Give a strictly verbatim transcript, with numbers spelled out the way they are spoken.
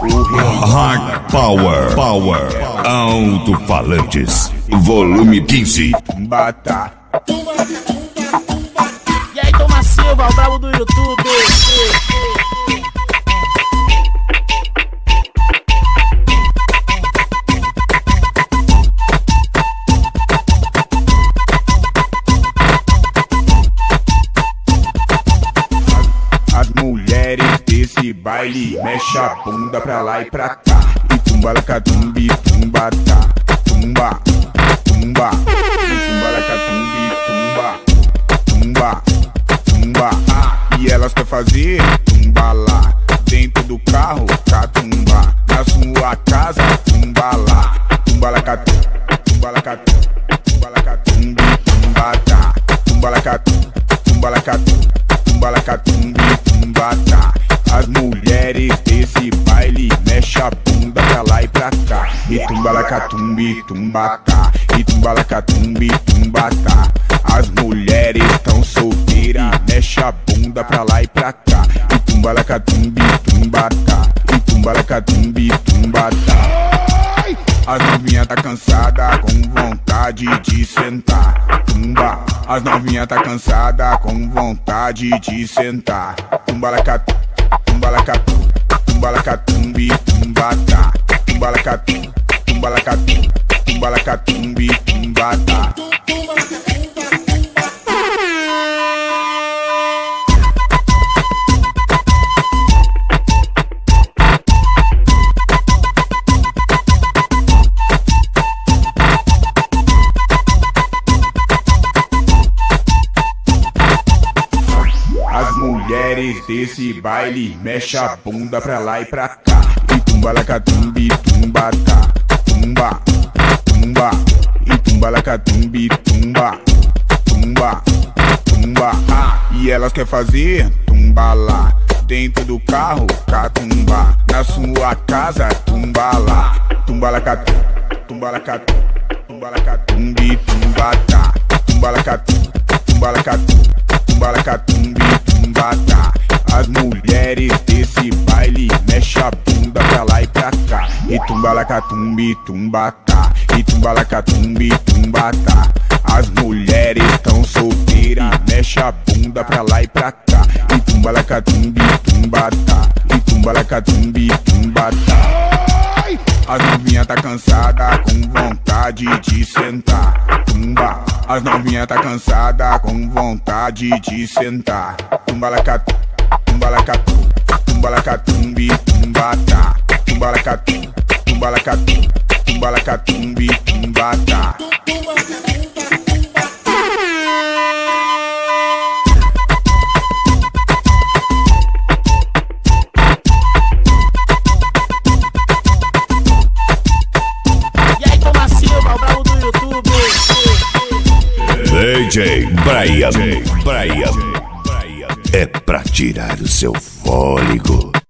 Hard Power, Power, Alto-Falantes, volume quinze. Bata. E aí, Thomas Silva, o brabo do YouTube. As mulheres desse baile mexe a bunda pra lá e pra cá. E tumba lacatumbi, tumba tá. Tumba, tumba. E tumba lacatumbi, tumba. Tumba, tumba. Ah, e elas quer fazer tumba lá. Dentro do carro, catumba. Na sua casa, tumba lá. Tumba lacatum, tumba lacatum. Tumba lacatumbi, tumba tá. Tumba lacatum, tumba lacatum. Tumba lacatumbi, tumba tá. As mulheres desse baile mexe a bunda pra lá e pra cá. E tumba lacatumbi, tumba tá. E tumba lacatumbi, tumba tá. As mulheres tão solteiras, mexe a bunda pra lá e pra cá. E tumba lacatumbi, tumba tá. E tumba lacatumbi, tumba tá. As novinha tá cansada, com vontade de sentar. Tumba. As novinha tá cansada, com vontade de sentar. Tumba lacatum, tumba lacatum. Tumba lacatumbi, tumba tá. Tumba lacatum, tumba lacatum. Tumba lacatumbi, tumba tá. As mulheres desse baile mexe a bunda pra lá e pra cá. E tumba lacatumbi, tumba tá. Tumba, tumba. E tumba lacatumbi, tumba. Tumba, tumba. Ah, e elas quer fazer tumba lá. Dentro do carro, catumba. Na sua casa, tumba lá. Tumba lacatum, tumba lacatum. Tumba lacatumbi, tumba tá. Tumba lacatum, tumba lacatum. Tumba lacatumbi, tumba tá. As mulheres desse baile mexe a bunda pra lá e pra cá. E tumba lacatumbi, tumba tá. E tumba lacatumbi, tumba tá. As mulheres tão solteiras, mexe a bunda pra lá e pra cá. E tumba lacatumbi, tumba tá. E tumba lacatumbi, tumba tá. As novinha tá cansada, com vontade de sentar. Tumba. As novinha tá cansada, com vontade de sentar. Tumba lacatum, tumba lacatum. Tumba lacatumbi, tumba tá. Tumba lacatum, tumba lacatum. Tumba lacatumbi, tumba tá. E aí, Thomas Silva, o brabo do YouTube. D J Brian, Brian, é pra tirar o seu fôlego.